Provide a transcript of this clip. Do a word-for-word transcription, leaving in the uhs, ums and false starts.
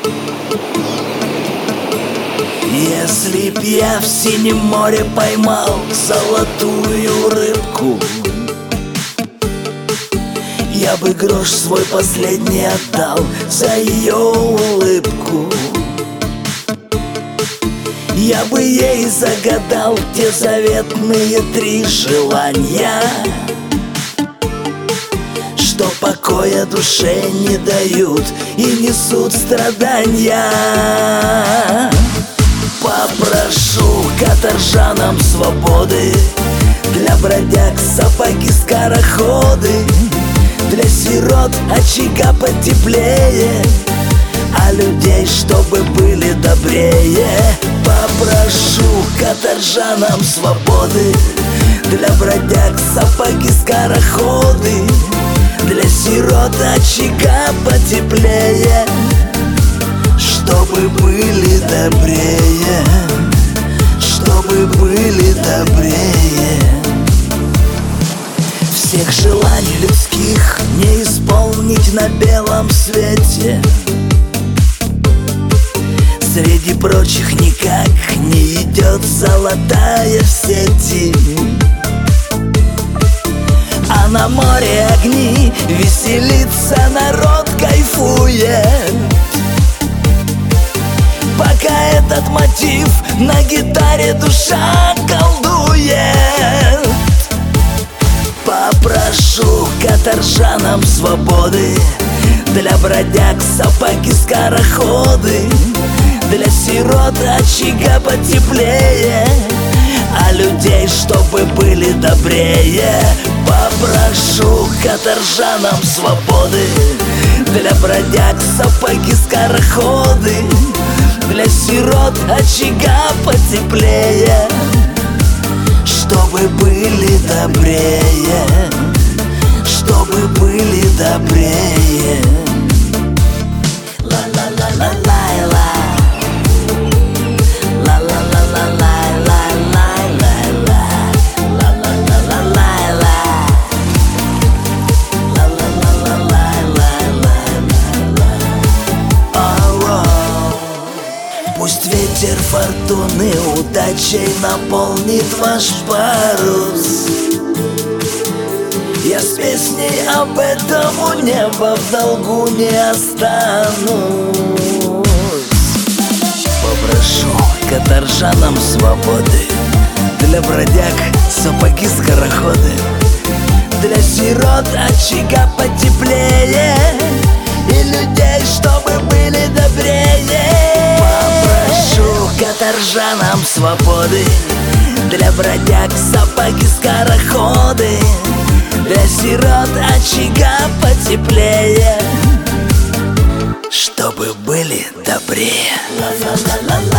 Если б я в синем море поймал золотую рыбку, я бы грош свой последний отдал за ее улыбку. Я бы ей загадал те заветные три желания, что покоя душе не дают и несут страдания. Попрошу каторжанам свободы, для бродяг сапоги-скороходы, для сирот очага потеплее, а людей чтобы были добрее. Попрошу каторжанам свободы, для бродяг сапоги-скороходы, для сирот очага потеплее, чтобы были добрее, чтобы были добрее. Всех желаний людских не исполнить на белом свете, среди прочих никак не идет золотая в сети. А на море огни веселится народ, кайфует, пока этот мотив на гитаре душа колдует. Попрошу каторжанам свободы, для бродяг сапоги-скороходы, для сирот очага потеплее, а людей чтобы были добрее. Попрошу каторжанам свободы, для бродяг сапоги-скороходы, для сирот очага потеплее, чтобы были добрее, чтобы были добрее. Ла-ла-ла-ла-ла-ла, ла-ла-ла-ла-ла-ла-ла-ла, ла-ла-ла-ла-ла-ла, ла-ла-ла-ла-ла-ла. Пусть ветер фортуны удачей наполнит ваш парус, я с песней об этом у неба в долгу не останусь. Попрошу каторжанам свободы, для бродяг сапоги-скороходы, для сирот очага потеплее, и людей чтобы были добрее. Попрошу каторжанам свободы, для бродяг сапоги-скороходы, для сирот очага потеплее, чтобы были добрее. Ла-ла-ла-ла-ла.